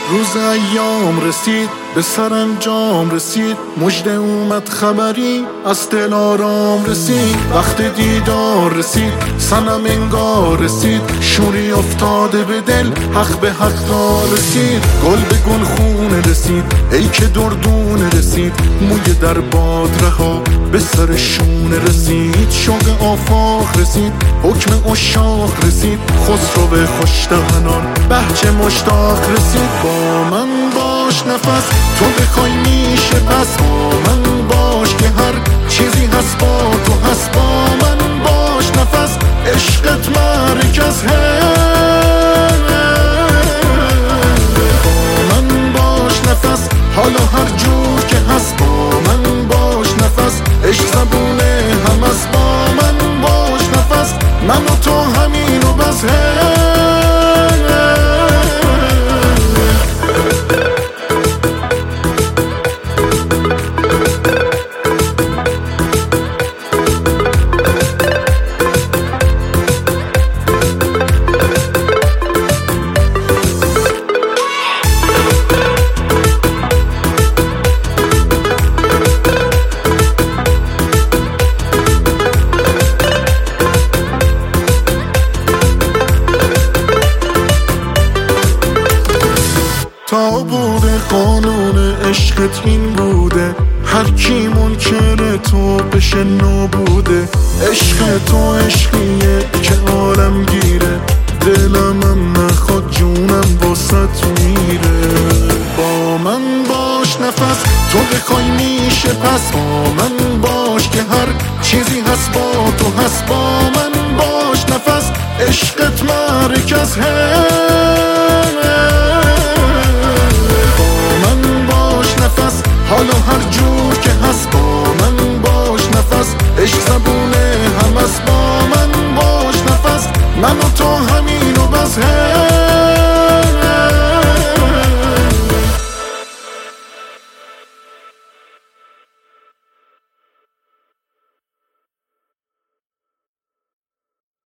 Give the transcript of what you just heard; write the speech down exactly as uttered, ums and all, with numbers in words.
روز ایام رسید به سرانجام رسید، مژده اومد خبری از دل آرام رسید. وقت دیدار رسید صنم انگار رسید، شوری افتاده به دل حق به حق دار رسید. گل به گل خونه رسید ای که دردونه رسید، موی در باد رها به سر شونه رسید. شوق آفاق رسید حکم عشاق رسید، خسرو به خوش دهنان بهجه مشتاق رسید. با من باش نفس تو بخوای میشه پس، با من باش که هر چیزی هست با تو هست. با من باش نفس عشقت مرکز هست. با من باش نفس حالا هر جور که هست. با من باش نفس عشق زبونه هم است. با من باش نفس من و تو همین و بس هست. تا بوده قانون عشقت این بوده، هر کی منکر تو بشه نابوده. عشق تو عشقیه که عالم گیره، دلم هم نخواد جونم واسط میره. با من باش نفس تو بخوای میشه پس، با من باش که هر چیزی هست با تو هست. با من باش نفس عشقت مرکز هست. حالا